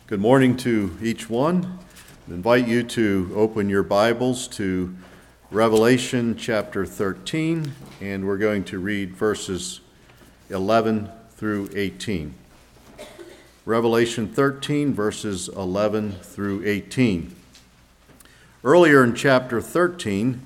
Good morning to each one. I invite you to open your Bibles to Revelation chapter 13, and we're going to read verses 11 through 18. Revelation 13, verses 11 through 18. Earlier in chapter 13,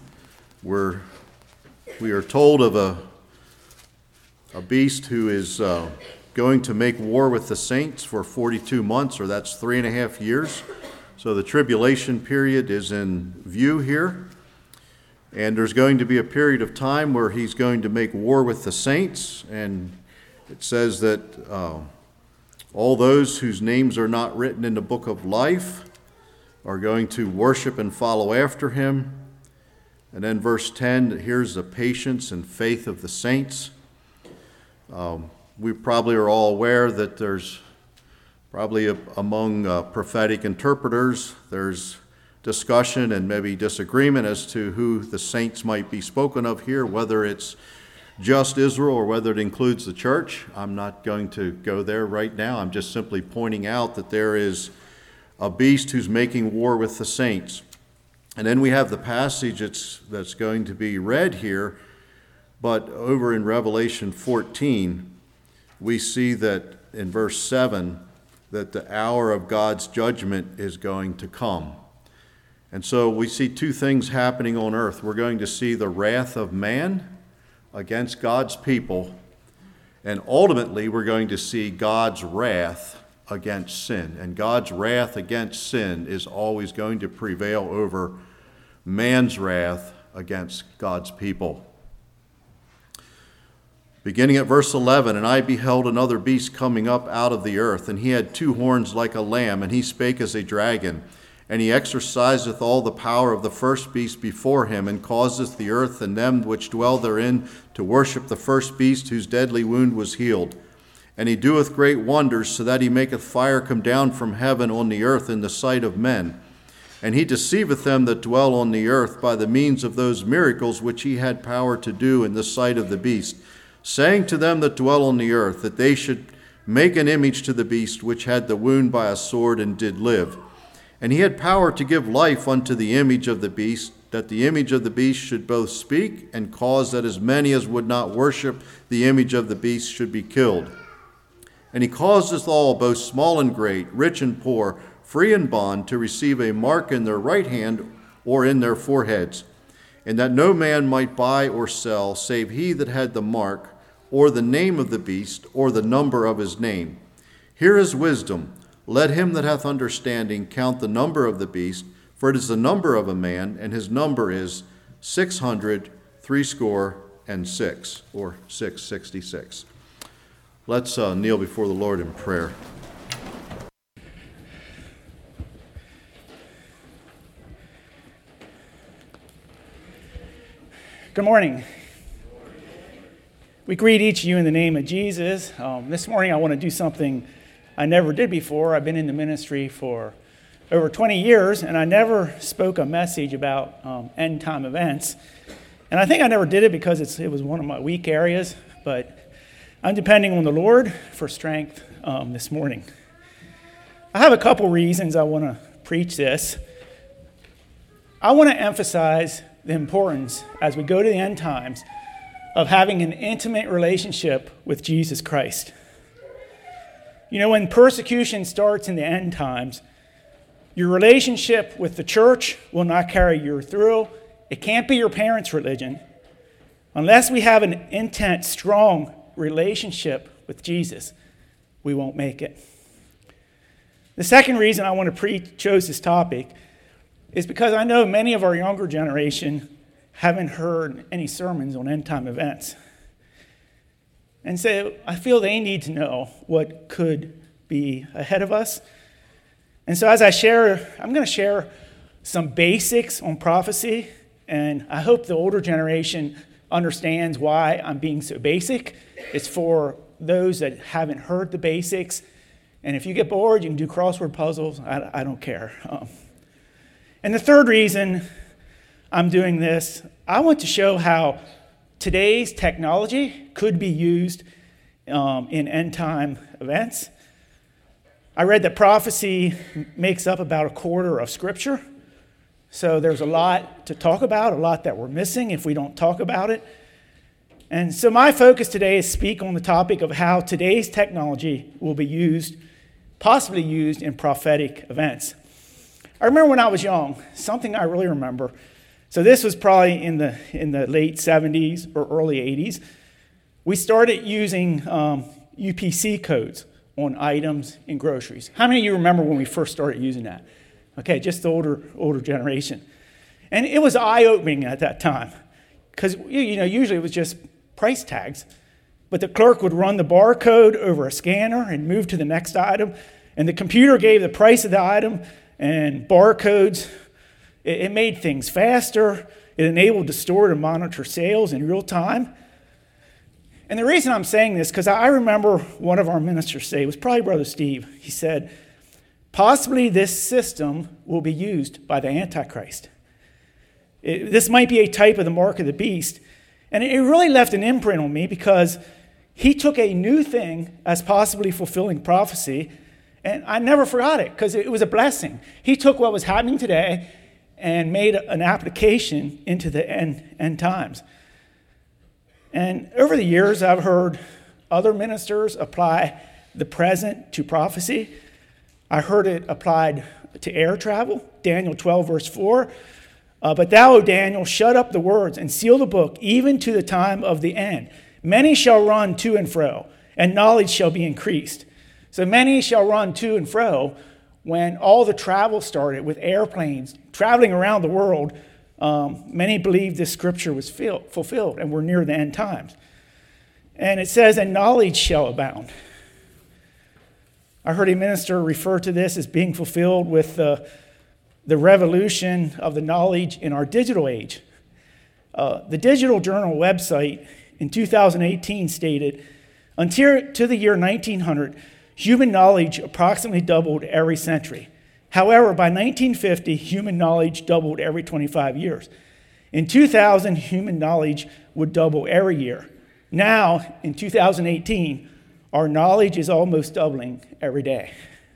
we are told of a beast who is going to make war with the saints for 42 months, or that's 3.5 years. So the tribulation period is in view here. And there's going to be a period of time where he's going to make war with the saints. And it says that all those whose names are not written in the book of life are going to worship and follow after him. And then verse 10, here's the patience and faith of the saints. We probably are all aware that there's probably among prophetic interpreters, there's discussion and maybe disagreement as to who the saints might be spoken of here, whether it's just Israel or whether it includes the church. I'm not going to go there right now. I'm just simply pointing out that there is a beast who's making war with the saints. And then we have the passage that's going to be read here, but over in Revelation 14, we see that in verse 7 that the hour of God's judgment is going to come. And so we see two things happening on earth. We're going to see the wrath of man against God's people, and ultimately we're going to see God's wrath against sin. And God's wrath against sin is always going to prevail over man's wrath against God's people. Beginning at verse 11, "And I beheld another beast coming up out of the earth, and he had 2 horns like a lamb, and he spake as a dragon. And he exerciseth all the power of the first beast before him, and causeth the earth and them which dwell therein to worship the first beast, whose deadly wound was healed. And he doeth great wonders, so that he maketh fire come down from heaven on the earth in the sight of men. And he deceiveth them that dwell on the earth by the means of those miracles which he had power to do in the sight of the beast, saying to them that dwell on the earth, that they should make an image to the beast which had the wound by a sword and did live. And he had power to give life unto the image of the beast, that the image of the beast should both speak and cause that as many as would not worship the image of the beast should be killed. And he causeth all, both small and great, rich and poor, free and bond, to receive a mark in their right hand or in their foreheads, and that no man might buy or sell, save he that had the mark, or the name of the beast, or the number of his name. Here is wisdom. Let him that hath understanding count the number of the beast, for it is the number of a man, and his number is 666, or 666. Let's kneel before the Lord in prayer. Good morning. We greet each of you in the name of Jesus. This morning I want to do something I never did before. I've been in the ministry for over 20 years, and I never spoke a message about end-time events. And I think I never did it because it was one of my weak areas, but I'm depending on the Lord for strength this morning. I have a couple reasons I want to preach this. I want to emphasize the importance, as we go to the end times, of having an intimate relationship with Jesus Christ. You know, when persecution starts in the end times, your relationship with the church will not carry you through. It can't be your parents' religion. Unless we have an intense, strong relationship with Jesus, we won't make it. The second reason I want to chose this topic is because I know many of our younger generation haven't heard any sermons on end-time events. And so I feel they need to know what could be ahead of us. And so as I'm going to share some basics on prophecy, and I hope the older generation understands why I'm being so basic. It's for those that haven't heard the basics. And if you get bored, you can do crossword puzzles. I don't care. And the third reason I'm doing this, I want to show how today's technology could be used in end-time events. I read that prophecy makes up about a quarter of Scripture. So there's a lot to talk about, a lot that we're missing if we don't talk about it. And so my focus today is speak on the topic of how today's technology will be used, possibly used in prophetic events. I remember when I was young, something I really remember. So this was probably in the late 70s or early 80s. We started using UPC codes on items in groceries. How many of you remember when we first started using that? Okay, just the older generation. And it was eye-opening at that time because usually it was just price tags, but the clerk would run the barcode over a scanner and move to the next item, and the computer gave the price of the item and barcodes. It made things faster. It enabled the store to monitor sales in real time. And the reason I'm saying this, because I remember one of our ministers say, it was probably Brother Steve, he said, possibly this system will be used by the Antichrist. This might be a type of the mark of the beast. And it really left an imprint on me because he took a new thing as possibly fulfilling prophecy, and I never forgot it because it was a blessing. He took what was happening today and made an application into the end times. And over the years, I've heard other ministers apply the present to prophecy. I heard it applied to air travel, Daniel 12, verse 4. But thou, O Daniel, shut up the words and seal the book, even to the time of the end. Many shall run to and fro, and knowledge shall be increased. So many shall run to and fro when all the travel started with airplanes traveling around the world. Many believed this scripture was fulfilled, and we're near the end times. And it says, and knowledge shall abound. I heard a minister refer to this as being fulfilled with the revolution of the knowledge in our digital age. The Digital Journal website in 2018 stated, until to the year 1900, human knowledge approximately doubled every century. However, by 1950, human knowledge doubled every 25 years. In 2000, human knowledge would double every year. Now, in 2018, our knowledge is almost doubling every day.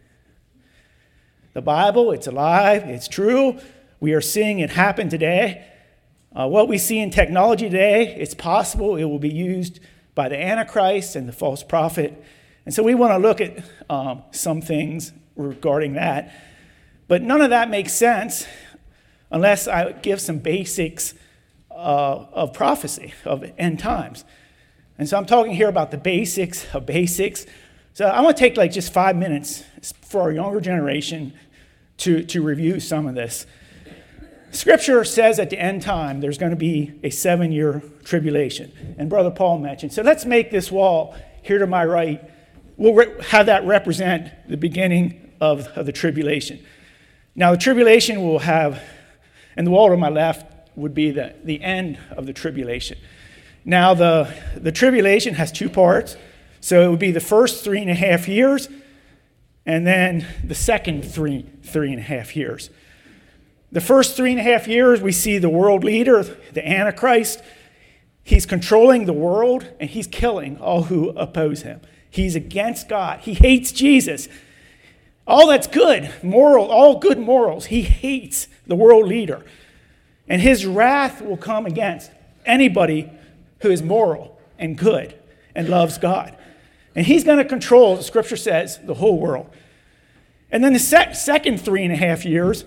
The Bible, it's alive, it's true. We are seeing it happen today. What we see in technology today, it's possible it will be used by the Antichrist and the false prophet. And so we want to look at some things regarding that. But none of that makes sense unless I give some basics of prophecy, of end times. And so I'm talking here about the basics of basics. So I want to take just 5 minutes for our younger generation to review some of this. Scripture says at the end time there's going to be a 7-year tribulation. And Brother Paul mentioned. So let's make this wall here to my right. We'll have that represent the beginning of the tribulation. Now the tribulation will have, and the wall to my left would be the end of the tribulation. Now the tribulation has 2 parts. So it would be the first 3.5 years, and then the second 3.5 years. The first 3.5 years, we see the world leader, the Antichrist. He's controlling the world, and he's killing all who oppose him. He's against God. He hates Jesus. All that's good, all good morals, he hates the world leader. And his wrath will come against anybody who is moral and good and loves God. And he's going to control, the scripture says, the whole world. And then the second 3.5 years,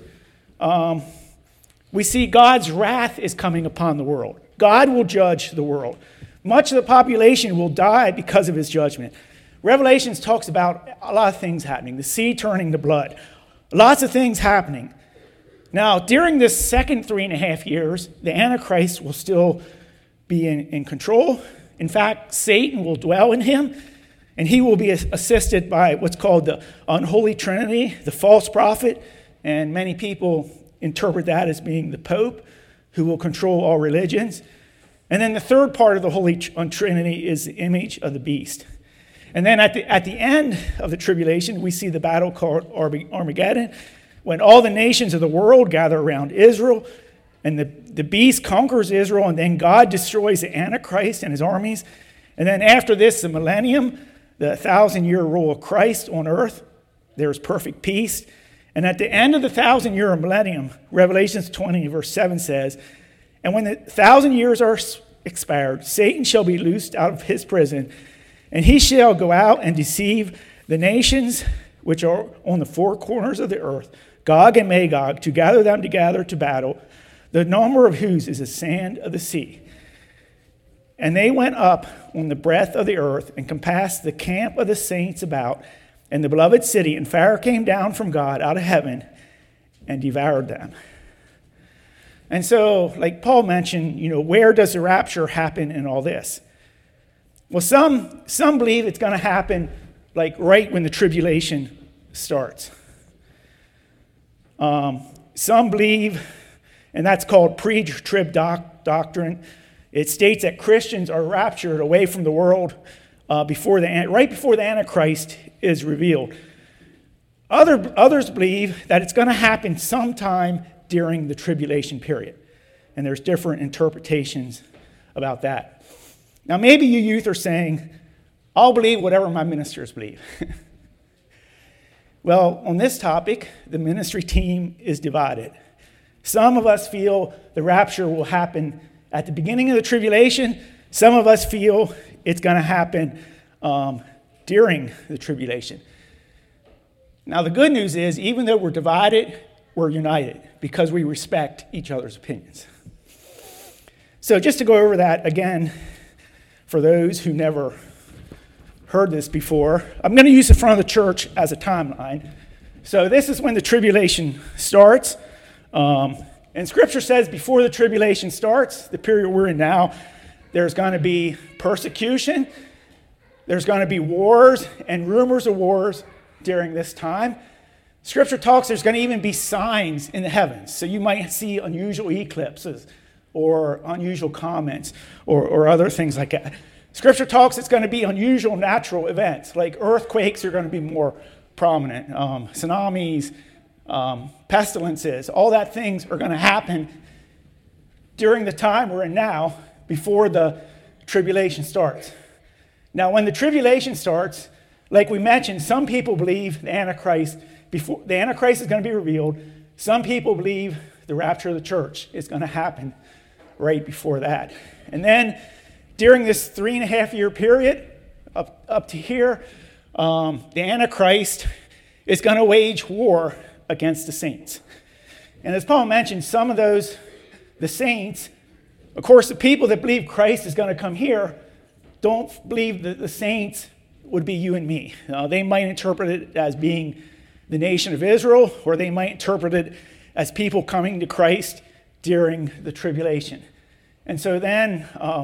we see God's wrath is coming upon the world. God will judge the world. Much of the population will die because of his judgment. Revelations talks about a lot of things happening. The sea turning to blood. Lots of things happening. Now, during this second 3.5 years, the Antichrist will still be in control. In fact, Satan will dwell in him, and he will be assisted by what's called the unholy trinity, the false prophet, and many people interpret that as being the Pope, who will control all religions. And then the third part of the Holy Trinity is the image of the beast. And then at the end of the tribulation, we see the battle called Armageddon, when all the nations of the world gather around Israel, and the beast conquers Israel, and then God destroys the Antichrist and his armies. And then after this, the millennium, the 1,000-year rule of Christ on earth, there's perfect peace. And at the end of the 1,000-year millennium, Revelations 20, verse 7 says, and when the 1,000 years are expired, Satan shall be loosed out of his prison, and he shall go out and deceive the nations which are on the four corners of the earth, Gog and Magog, to gather them together to battle, the number of whose is the sand of the sea. And they went up on the breadth of the earth and compassed the camp of the saints about and the beloved city, and fire came down from God out of heaven and devoured them. And so, like Paul mentioned, where does the rapture happen in all this? Well, some believe it's going to happen like right when the tribulation starts. Some believe, and that's called pre-trib doctrine. It states that Christians are raptured away from the world right before the Antichrist is revealed. Others believe that it's going to happen sometime during the tribulation period. And there's different interpretations about that. Now, maybe you youth are saying, I'll believe whatever my ministers believe. Well, on this topic, the ministry team is divided. Some of us feel the rapture will happen at the beginning of the tribulation. Some of us feel it's going to happen during the tribulation. Now, the good news is, even though we're divided, we're united because we respect each other's opinions. So just to go over that again, for those who never heard this before, I'm going to use the front of the church as a timeline. So this is when the tribulation starts. And Scripture says before the tribulation starts, the period we're in now, there's going to be persecution, there's going to be wars and rumors of wars during this time. Scripture talks there's going to even be signs in the heavens. So you might see unusual eclipses or unusual comets or other things like that. Scripture talks it's going to be unusual natural events, like earthquakes are going to be more prominent, tsunamis, pestilences, all that things are going to happen during the time we're in now before the tribulation starts. Now, when the tribulation starts, like we mentioned, some people believe the Antichrist is going to be revealed. Some people believe the rapture of the church is going to happen right before that. And then during this 3.5-year period up to here, the Antichrist is going to wage war against the saints. And as Paul mentioned, some of those, the saints, of course, the people that believe Christ is going to come here don't believe that the saints would be you and me. They might interpret it as being the nation of Israel, or they might interpret it as people coming to Christ during the tribulation. And so then,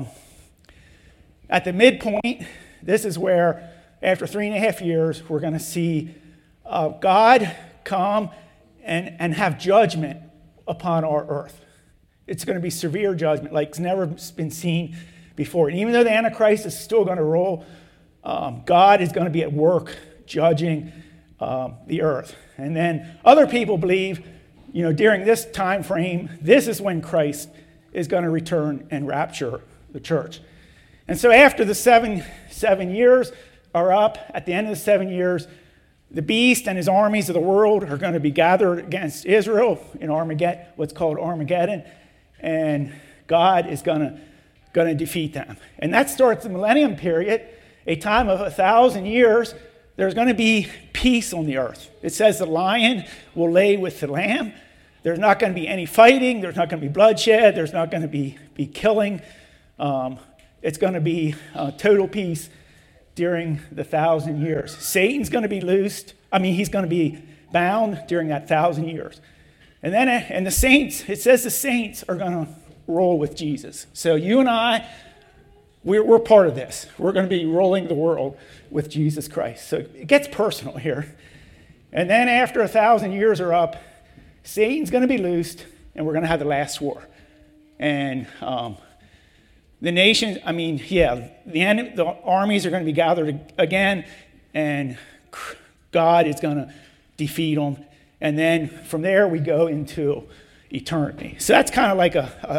at the midpoint, this is where, after 3.5 years, we're going to see God come and have judgment upon our earth. It's going to be severe judgment, like it's never been seen before. And even though the Antichrist is still going to rule, God is going to be at work judging the earth. And then other people believe, during this time frame, this is when Christ is going to return and rapture the church. And so after the seven years are up, at the end of the 7 years, the beast and his armies of the world are going to be gathered against Israel in Armageddon, what's called Armageddon, and God is going to defeat them. And that starts the millennium period, a time of 1,000 years. There's going to be peace on the earth. It says the lion will lay with the lamb. There's not going to be any fighting. There's not going to be bloodshed. There's not going to be killing. It's going to be total peace during the 1,000 years. Satan's going to be loosed. He's going to be bound during that 1,000 years. And then, the saints, it says the saints are going to roll with Jesus. So you and I, we're part of this. We're going to be rolling the world with Jesus Christ. So it gets personal here. And then after 1,000 years are up, Satan's going to be loosed, and we're going to have the last war. And the nation, the armies are going to be gathered again, and God is going to defeat them. And then from there, we go into eternity. So that's kind of like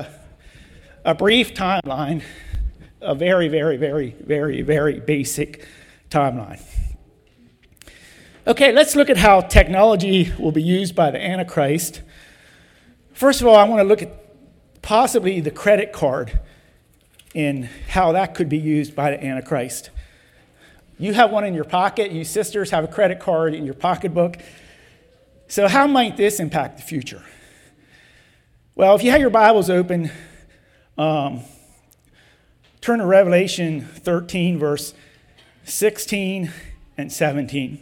a brief timeline, a very, very, very, very, very basic timeline. Okay, let's look at how technology will be used by the Antichrist. First of all, I want to look at possibly the credit card and how that could be used by the Antichrist. You have one in your pocket. You sisters have a credit card in your pocketbook. So how might this impact the future? Well, if you have your Bibles open, turn to Revelation 13, verse 16 and 17.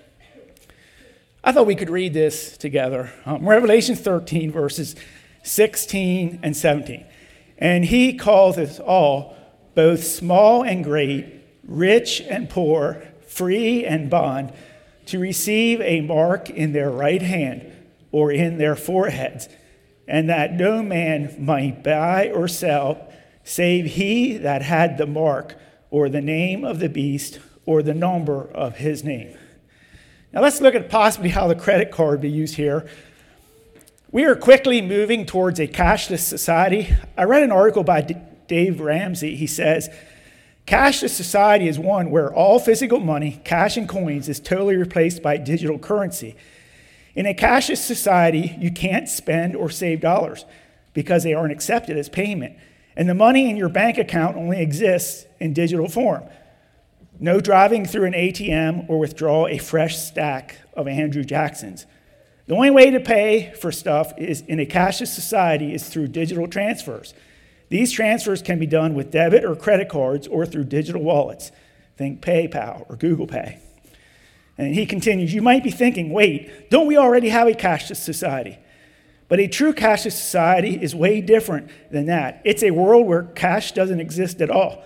I thought we could read this together. Revelation 13, verses 16 and 17. And he calleth all, both small and great, rich and poor, free and bond, to receive a mark in their right hand or in their foreheads, and that no man might buy or sell, save he that had the mark or the name of the beast or the number of his name. Now let's look at possibly how the credit card be used here. We are quickly moving towards a cashless society. I read an article by Dave Ramsey. He says, cashless society is one where all physical money, cash and coins, is totally replaced by digital currency. In a cashless society, you can't spend or save dollars because they aren't accepted as payment. And the money in your bank account only exists in digital form. No driving through an ATM or withdraw a fresh stack of Andrew Jacksons. The only way to pay for stuff is in a cashless society is through digital transfers. These transfers can be done with debit or credit cards or through digital wallets. Think PayPal or Google Pay. And he continues, you might be thinking, wait, don't we already have a cashless society? But a true cashless society is way different than that. It's a world where cash doesn't exist at all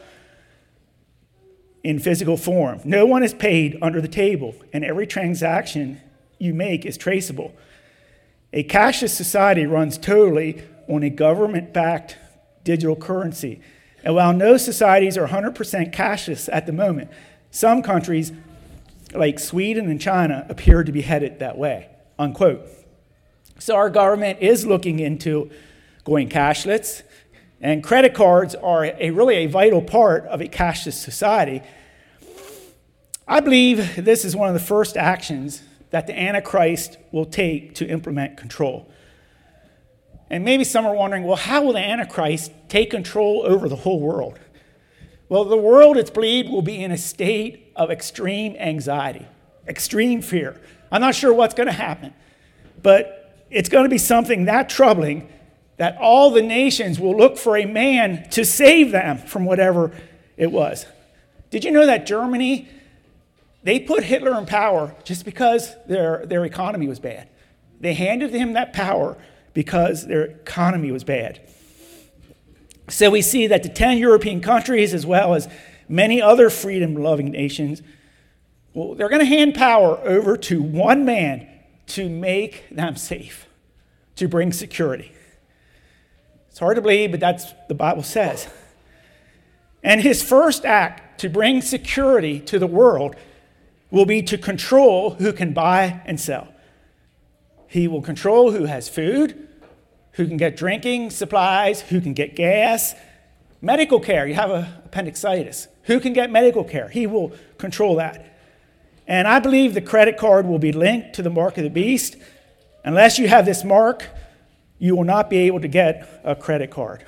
in physical form. No one is paid under the table, and every transaction you make is traceable. A cashless society runs totally on a government-backed digital currency. And while no societies are 100% cashless at the moment, some countries like Sweden and China appear to be headed that way, unquote. So our government is looking into going cashless, and credit cards are really a vital part of a cashless society. I believe this is one of the first actions that the Antichrist will take to implement control. And maybe some are wondering, well, how will the Antichrist take control over the whole world? Well, the world, it's believed, will be in a state of extreme anxiety, extreme fear. I'm not sure what's going to happen, but it's going to be something that troubling that all the nations will look for a man to save them from whatever it was. Did you know that Germany, they put Hitler in power just because their economy was bad? They handed him that power because their economy was bad. So we see that the 10 European countries, as well as many other freedom-loving nations, well, they're going to hand power over to one man to make them safe, to bring security. It's hard to believe, but that's what the Bible says. And his first act to bring security to the world will be to control who can buy and sell. He will control who has food, who can get drinking supplies, who can get gas, medical care. You have appendicitis. Who can get medical care? He will control that. And I believe the credit card will be linked to the mark of the beast. Unless you have this mark, you will not be able to get a credit card.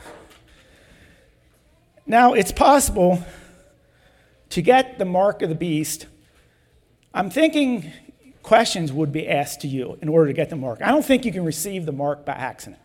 Now, it's possible to get the mark of the beast. I'm thinking questions would be asked to you in order to get the mark. I don't think you can receive the mark by accident.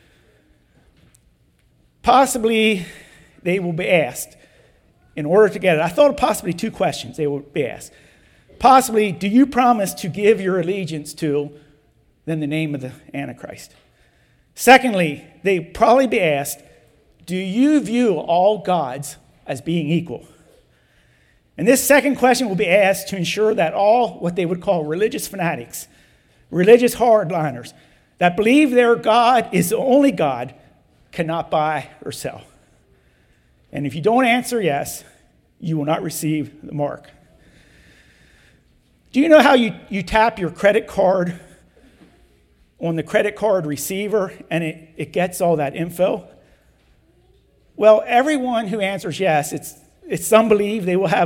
Possibly, they will be asked in order to get it. I thought of possibly two questions they will be asked. Possibly, do you promise to give your allegiance to then the name of the Antichrist? Secondly, they probably be asked, do you view all gods as being equal? And this second question will be asked to ensure that all what they would call religious fanatics, religious hardliners, that believe their God is the only God, cannot buy or sell. And if you don't answer yes, you will not receive the mark. Do you know how you tap your credit card on the credit card receiver and it gets all that info? Well, everyone who answers yes, it's some believe they will have a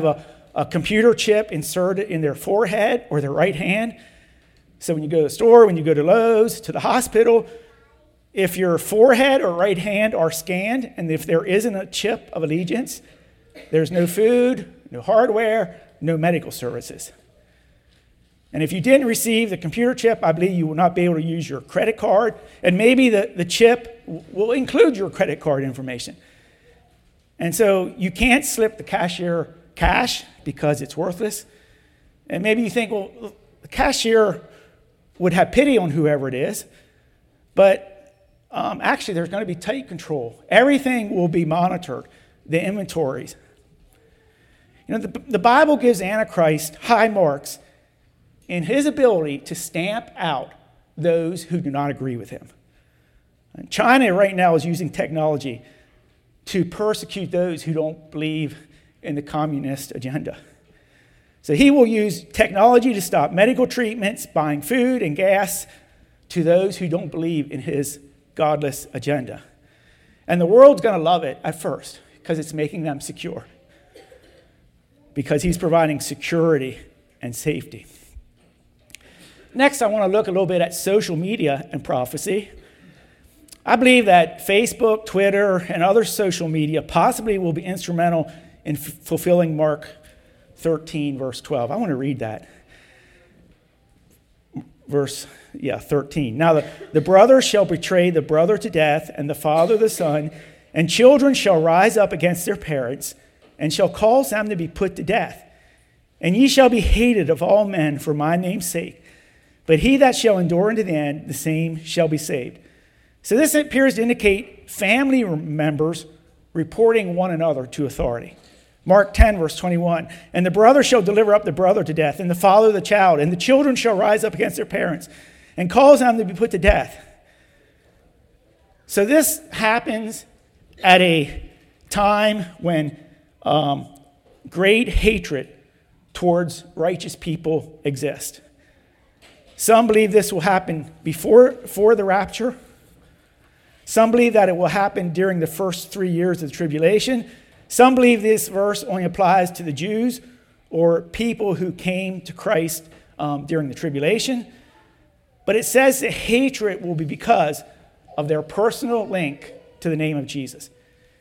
a computer chip inserted in their forehead or their right hand. So when you go to the store, when you go to Lowe's, to the hospital, if your forehead or right hand are scanned, and if there isn't a chip of allegiance, there's no food, no hardware, no medical services. And if you didn't receive the computer chip, I believe you will not be able to use your credit card. And maybe the chip will include your credit card information. And so you can't slip the cashier cash because it's worthless. And maybe you think, well, the cashier would have pity on whoever it is. But actually, there's going to be tight control. Everything will be monitored, the inventories. You know, the Bible gives Antichrist high marks in his ability to stamp out those who do not agree with him. And China right now is using technology to persecute those who don't believe in the communist agenda. So he will use technology to stop medical treatments, buying food and gas to those who don't believe in his godless agenda. And the world's going to love it at first because it's making them secure, because he's providing security and safety. Next, I want to look a little bit at social media and prophecy. I believe that Facebook, Twitter, and other social media possibly will be instrumental in fulfilling Mark 13, verse 12. I want to read that. Verse 13. Now the brother shall betray the brother to death, and the father the son, and children shall rise up against their parents, and shall cause them to be put to death. And ye shall be hated of all men for my name's sake. But he that shall endure unto the end, the same shall be saved. So this appears to indicate family members reporting one another to authority. Mark 10, verse 21. And the brother shall deliver up the brother to death, and the father the child, and the children shall rise up against their parents, and cause them to be put to death. So this happens at a time when great hatred towards righteous people exist. Some believe this will happen before the rapture. Some believe that it will happen during the first 3 years of the tribulation. Some believe this verse only applies to the Jews or people who came to Christ during the tribulation. But it says that hatred will be because of their personal link to the name of Jesus.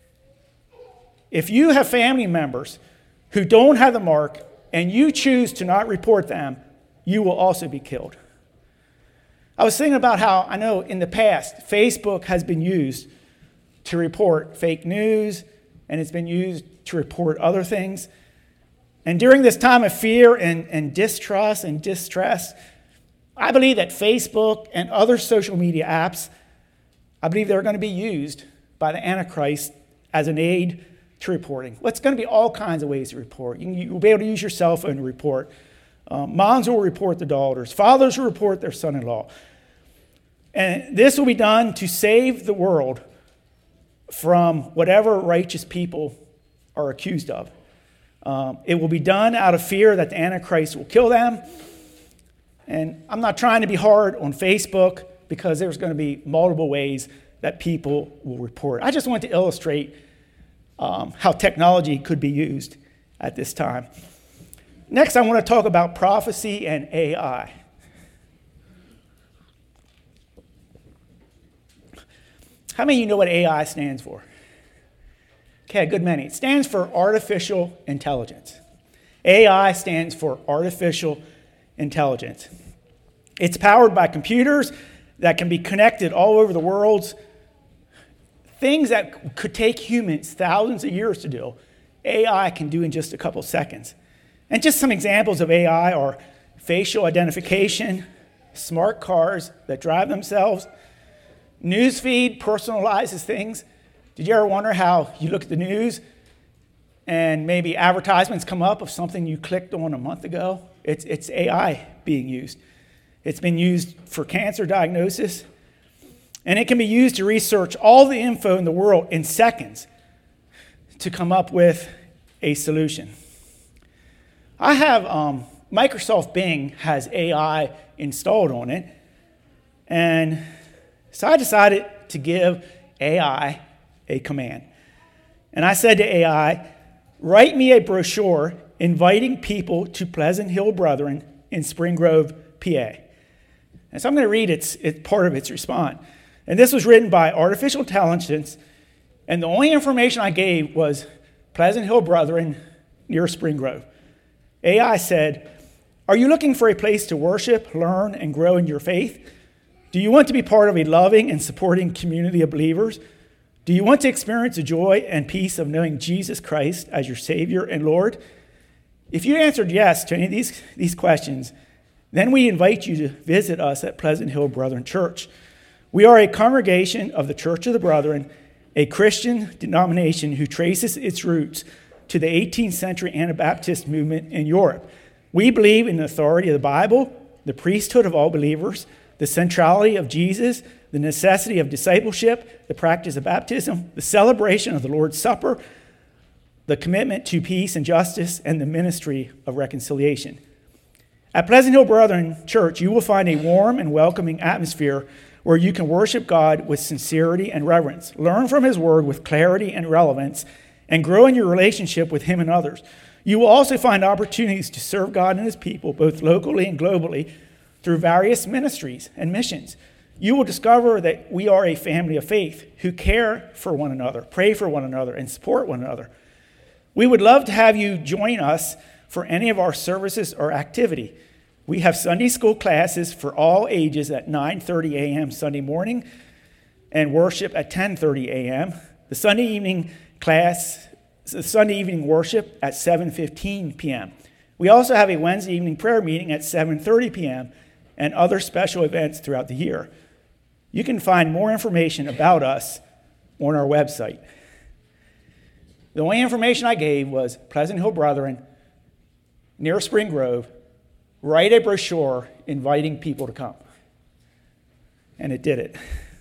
If you have family members who don't have the mark and you choose to not report them, you will also be killed. I was thinking about how I know in the past, Facebook has been used to report fake news, and it's been used to report other things. And during this time of fear and distrust and distress, I believe that Facebook and other social media apps, I believe they're going to be used by the Antichrist as an aid to reporting. Well, it's going to be all kinds of ways to report. You'll be able to use your cell phone to report. Moms will report their daughters. Fathers will report their son-in-law. And this will be done to save the world from whatever righteous people are accused of. It will be done out of fear that the Antichrist will kill them. And I'm not trying to be hard on Facebook because there's going to be multiple ways that people will report. I just want to illustrate how technology could be used at this time. Next, I want to talk about prophecy and AI. How many of you know what AI stands for? Okay, a good many. It stands for artificial intelligence. AI stands for artificial intelligence. It's powered by computers that can be connected all over the world. Things that could take humans thousands of years to do, AI can do in just a couple seconds. And just some examples of AI are facial identification, smart cars that drive themselves, newsfeed personalizes things. Did you ever wonder how you look at the news and maybe advertisements come up of something you clicked on a month ago? It's AI being used. It's been used for cancer diagnosis, and it can be used to research all the info in the world in seconds to come up with a solution. I have Microsoft Bing has AI installed on it, and so I decided to give AI a command. And I said to AI, write me a brochure inviting people to Pleasant Hill Brethren in Spring Grove, PA. And so I'm going to read it's part of its response. And this was written by artificial intelligence, and the only information I gave was Pleasant Hill Brethren near Spring Grove. AI said, "Are you looking for a place to worship, learn, and grow in your faith? Do you want to be part of a loving and supporting community of believers? Do you want to experience the joy and peace of knowing Jesus Christ as your Savior and Lord?" If you answered yes to any of these questions, then we invite you to visit us at Pleasant Hill Brethren Church. We are a congregation of the Church of the Brethren, a Christian denomination who traces its roots to the 18th century Anabaptist movement in Europe. We believe in the authority of the Bible, the priesthood of all believers, the centrality of Jesus, the necessity of discipleship, the practice of baptism, the celebration of the Lord's Supper, the commitment to peace and justice, and the ministry of reconciliation. At Pleasant Hill Brethren Church, you will find a warm and welcoming atmosphere where you can worship God with sincerity and reverence, learn from His Word with clarity and relevance, and grow in your relationship with Him and others. You will also find opportunities to serve God and His people, both locally and globally, through various ministries and missions. You will discover that we are a family of faith who care for one another, pray for one another, and support one another. We would love to have you join us for any of our services or activity. We have Sunday school classes for all ages at 9:30 a.m. Sunday morning and worship at 10:30 a.m. The Sunday evening worship at 7:15 p.m. We also have a Wednesday evening prayer meeting at 7:30 p.m. and other special events throughout the year. You can find more information about us on our website. The only information I gave was Pleasant Hill Brethren near Spring Grove. Write a brochure inviting people to come. And it did it.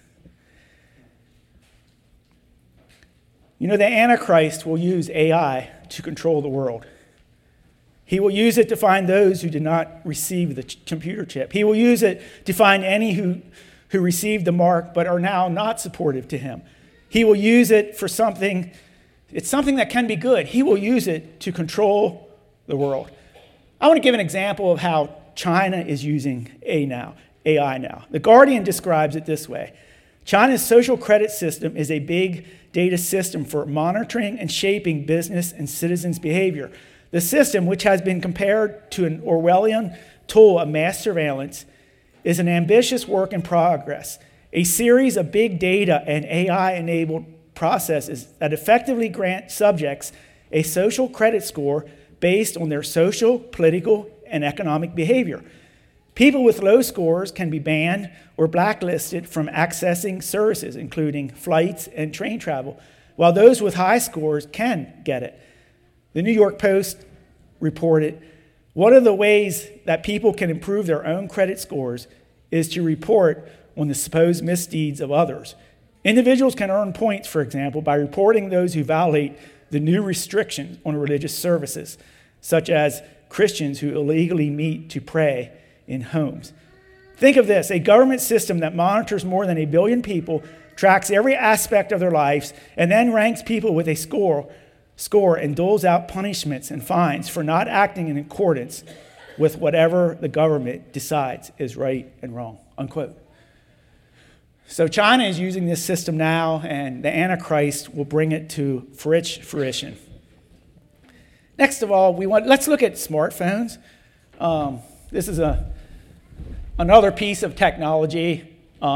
You know, the Antichrist will use AI to control the world. He will use it to find those who did not receive the computer chip. He will use it to find any who received the mark but are now not supportive to him. He will use it for something, it's something that can be good. He will use it to control the world. I want to give an example of how China is using AI now. The Guardian describes it this way. China's social credit system is a big data system for monitoring and shaping business and citizens' behavior. The system, which has been compared to an Orwellian tool of mass surveillance, is an ambitious work in progress, a series of big data and AI-enabled processes that effectively grant subjects a social credit score based on their social, political, and economic behavior. People with low scores can be banned or blacklisted from accessing services, including flights and train travel, while those with high scores can get it. The New York Post reported, one of the ways that people can improve their own credit scores is to report on the supposed misdeeds of others. Individuals can earn points, for example, by reporting those who violate the new restrictions on religious services, such as Christians who illegally meet to pray in homes. Think of this, a government system that monitors more than 1 billion people, tracks every aspect of their lives, and then ranks people with a score and doles out punishments and fines for not acting in accordance with whatever the government decides is right and wrong, unquote. So China is using this system now, and the Antichrist will bring it to fruition. Next of all, let's look at smartphones. This is another piece of technology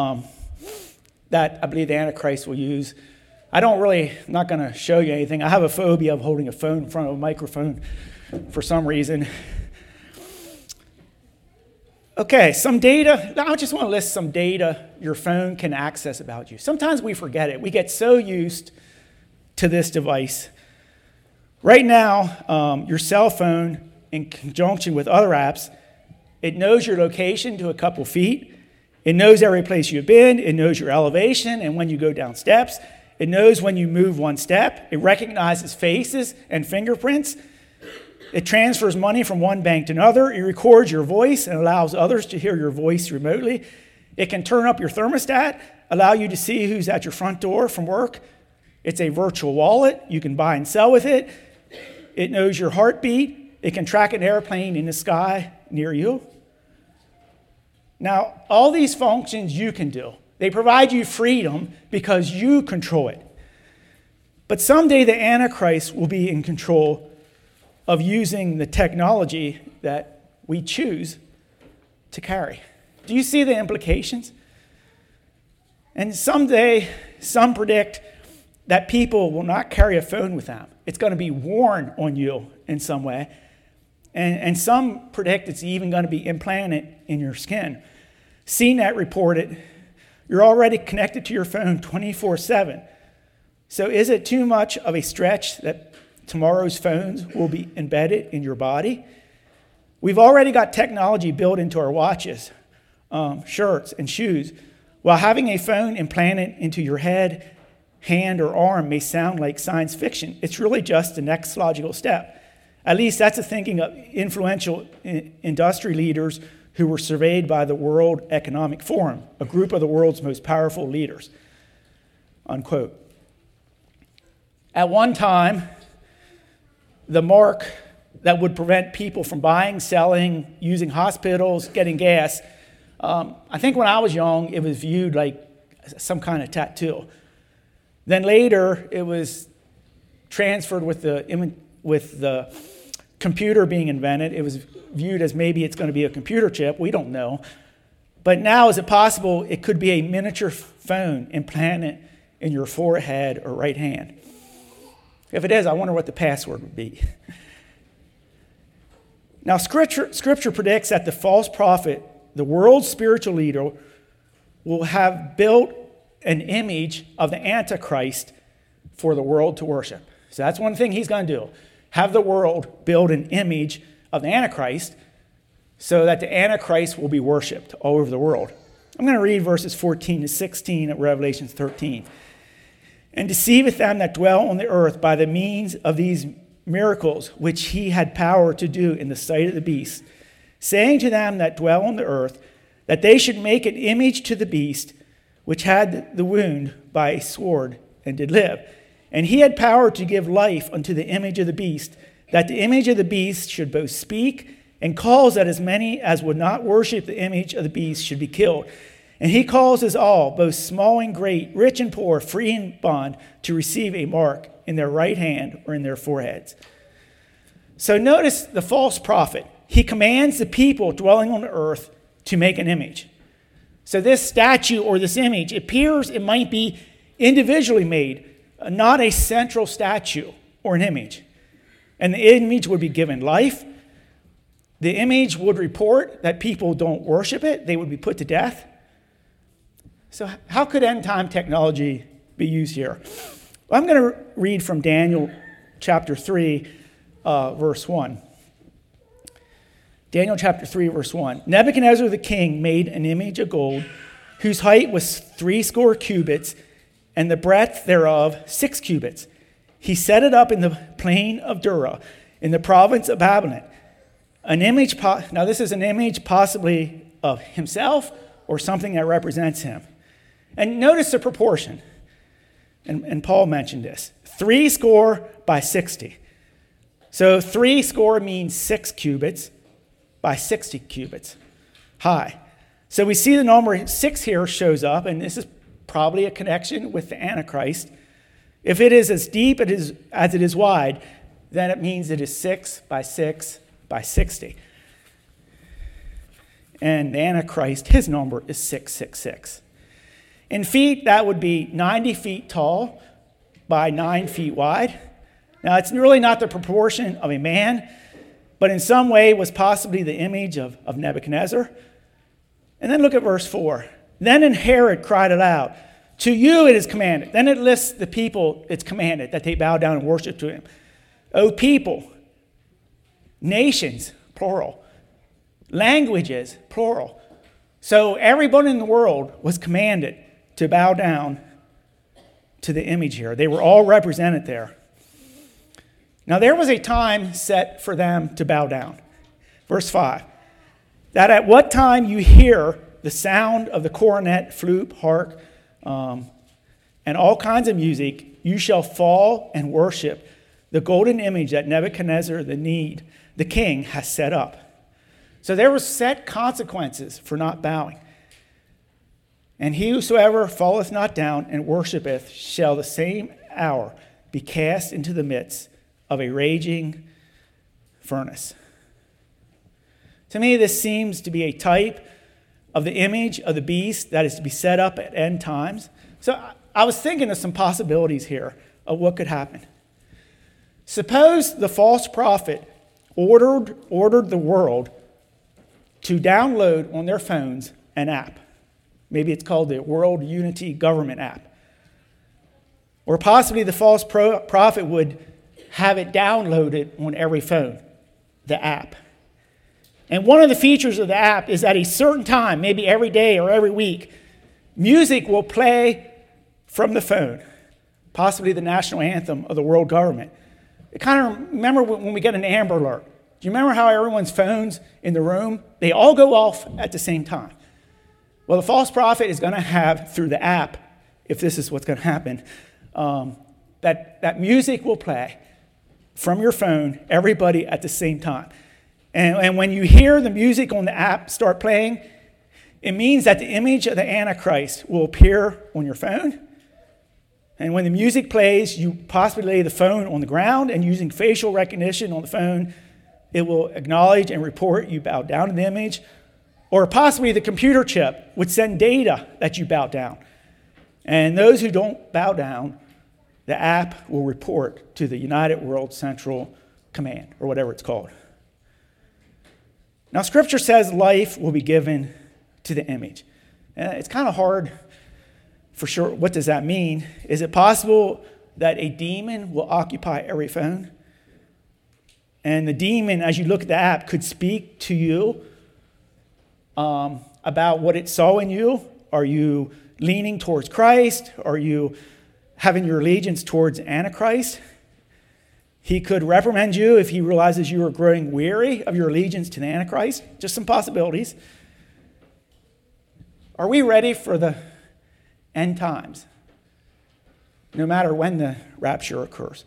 that I believe the Antichrist will use. I'm not going to show you anything. I have a phobia of holding a phone in front of a microphone for some reason. Okay, some data. I just want to list some data your phone can access about you. Sometimes we forget it. We get so used to this device. Right now, your cell phone, in conjunction with other apps, it knows your location to a couple feet. It knows every place you've been. It knows your elevation and when you go down steps. It knows when you move one step. It recognizes faces and fingerprints. It transfers money from one bank to another. It records your voice and allows others to hear your voice remotely. It can turn up your thermostat, allow you to see who's at your front door from work. It's a virtual wallet. You can buy and sell with it. It knows your heartbeat. It can track an airplane in the sky near you. Now, all these functions you can do. They provide you freedom because you control it. But someday the Antichrist will be in control of using the technology that we choose to carry. Do you see the implications? And someday, some predict that people will not carry a phone with them. It's going to be worn on you in some way. And some predict it's even going to be implanted in your skin. CNET reported, you're already connected to your phone 24/7. So is it too much of a stretch that tomorrow's phones will be embedded in your body? We've already got technology built into our watches, shirts, and shoes. While having a phone implanted into your head, hand, or arm may sound like science fiction, it's really just the next logical step. At least that's the thinking of influential industry leaders who were surveyed by the World Economic Forum, a group of the world's most powerful leaders, unquote. At one time, the mark that would prevent people from buying, selling, using hospitals, getting gas, I think when I was young, it was viewed like some kind of tattoo. Then later, it was transferred with the computer being invented. It was viewed as maybe it's going to be a computer chip. We don't know. But now, is it possible it could be a miniature phone implanted in your forehead or right hand? If it is, I wonder what the password would be. Now, Scripture predicts that the false prophet, the world's spiritual leader, will have built an image of the Antichrist for the world to worship. So that's one thing he's going to do. Have the world build an image of the Antichrist so that the Antichrist will be worshipped all over the world. I'm going to read verses 14 to 16 of Revelation 13. And deceiveth them that dwell on the earth by the means of these miracles which he had power to do in the sight of the beast, saying to them that dwell on the earth, that they should make an image to the beast, which had the wound by a sword and did live. And he had power to give life unto the image of the beast, that the image of the beast should both speak and calls that as many as would not worship the image of the beast should be killed. And he calls us all, both small and great, rich and poor, free and bond, to receive a mark in their right hand or in their foreheads. So notice the false prophet. He commands the people dwelling on the earth to make an image. So this statue or this image appears it might be individually made, not a central statue or an image. And the image would be given life. The image would report that people don't worship it. They would be put to death. So how could end-time technology be used here? Well, I'm going to read from Daniel chapter 3, verse 1. Daniel chapter 3, verse 1. Nebuchadnezzar the king made an image of gold, whose height was 80 cubits, and the breadth thereof 6 cubits. He set it up in the plain of Dura, in the province of Babylon. Now this is an image possibly of himself or something that represents him. And notice the proportion. And Paul mentioned this. 80 by 60. So 80 means 6 cubits by 60 cubits high. So we see the number 6 here shows up, and this is probably a connection with the Antichrist. If it is as deep as it is wide, then it means it is 6 by 6 by 60. And the Antichrist, his number is 666. In feet, that would be 90 feet tall by 9 feet wide. Now, it's really not the proportion of a man, but in some way was possibly the image of Nebuchadnezzar. And then look at verse 4. Then Herod cried aloud, to you it is commanded. Then it lists the people it's commanded that they bow down and worship to him. O people, nations, plural, languages, plural. So everyone in the world was commanded to bow down to the image here. They were all represented there. Now there was a time set for them to bow down. Verse 5. That at what time you hear the sound of the cornet, flute, harp, and all kinds of music, you shall fall and worship the golden image that Nebuchadnezzar the king has set up. So there were set consequences for not bowing. And he whosoever falleth not down and worshipeth shall the same hour be cast into the midst of a raging furnace. To me, this seems to be a type of the image of the beast that is to be set up at end times. So I was thinking of some possibilities here of what could happen. Suppose the false prophet ordered the world to download on their phones an app. Maybe it's called the World Unity Government app. Or possibly the false prophet would have it downloaded on every phone, the app. And one of the features of the app is at a certain time, maybe every day or every week, music will play from the phone, possibly the national anthem of the world government. I kind of remember when we get an Amber Alert. Do you remember how everyone's phones in the room, they all go off at the same time? Well, the false prophet is going to have, through the app, if this is what's going to happen, that music will play from your phone, everybody at the same time. And when you hear the music on the app start playing, it means that the image of the Antichrist will appear on your phone. And when the music plays, you possibly lay the phone on the ground, and using facial recognition on the phone, it will acknowledge and report you bowed down to the image. Or possibly the computer chip would send data that you bow down. And those who don't bow down, the app will report to the United World Central Command, or whatever it's called. Now, Scripture says life will be given to the image. It's kind of hard for sure. What does that mean? Is it possible that a demon will occupy every phone? And the demon, as you look at the app, could speak to you about what it saw in you. Are you leaning towards Christ? Are you having your allegiance towards Antichrist? He could reprimand you if he realizes you are growing weary of your allegiance to the Antichrist. Just some possibilities. Are we ready for the end times? No matter when the rapture occurs.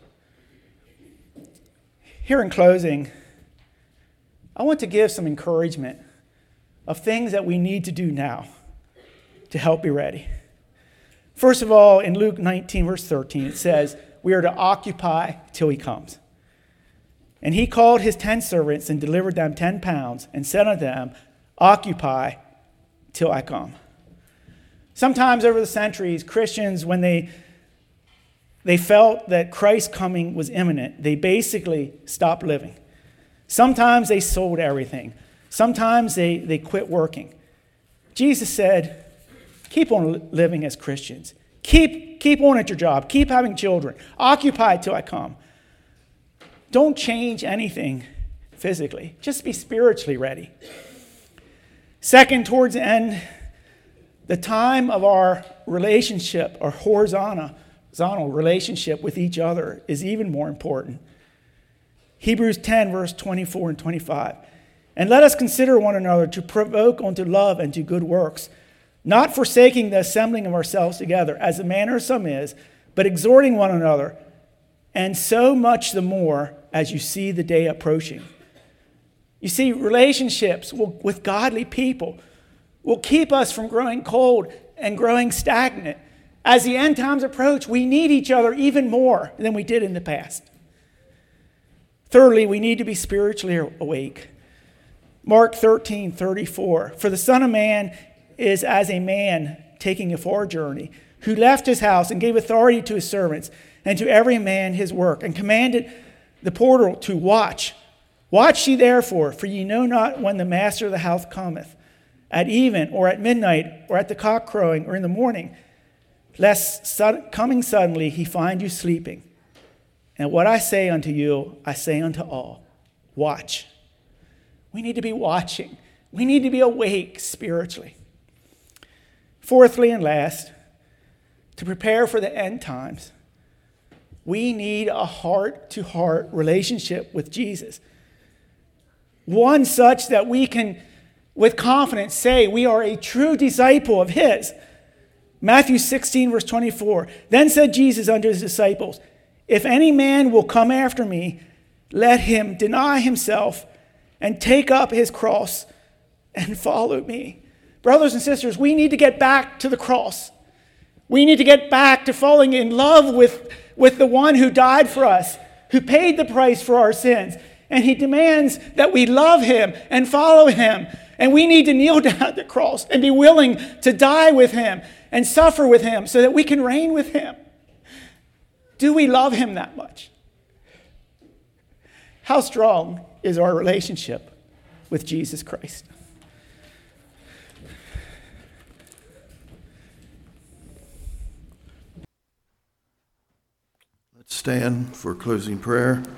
Here in closing, I want to give some encouragement of things that we need to do now to help be ready. First of all, in Luke 19, verse 13, it says, we are to occupy till he comes. And he called his 10 servants and delivered them 10 pounds and said unto them, occupy till I come. Sometimes over the centuries, Christians, when they felt that Christ's coming was imminent, they basically stopped living. Sometimes they sold everything. Sometimes they quit working. Jesus said, keep on living as Christians. Keep on at your job. Keep having children. Occupy till I come. Don't change anything physically. Just be spiritually ready. Second, towards the end, the time of our relationship, our horizontal relationship with each other is even more important. Hebrews 10, verse 24 and 25. And let us consider one another to provoke unto love and to good works, not forsaking the assembling of ourselves together, as the manner of some is, but exhorting one another, and so much the more as you see the day approaching. You see, relationships with godly people will keep us from growing cold and growing stagnant. As the end times approach, we need each other even more than we did in the past. Thirdly, we need to be spiritually awake. Mark 13:34. For the Son of Man is as a man taking a far journey, who left his house and gave authority to his servants and to every man his work, and commanded the porter to watch. Watch ye therefore, for ye know not when the master of the house cometh, at even, or at midnight, or at the cock crowing, or in the morning, lest coming suddenly he find you sleeping. And what I say unto you, I say unto all, watch. We need to be watching. We need to be awake spiritually. Fourthly and last, to prepare for the end times, we need a heart-to-heart relationship with Jesus. One such that we can, with confidence, say we are a true disciple of his. Matthew 16, verse 24. Then said Jesus unto his disciples, if any man will come after me, let him deny himself and take up his cross and follow me. Brothers and sisters, we need to get back to the cross. We need to get back to falling in love with the one who died for us, who paid the price for our sins. And he demands that we love him and follow him. And we need to kneel down at the cross and be willing to die with him and suffer with him so that we can reign with him. Do we love him that much? How strong is our relationship with Jesus Christ? Let's stand for closing prayer.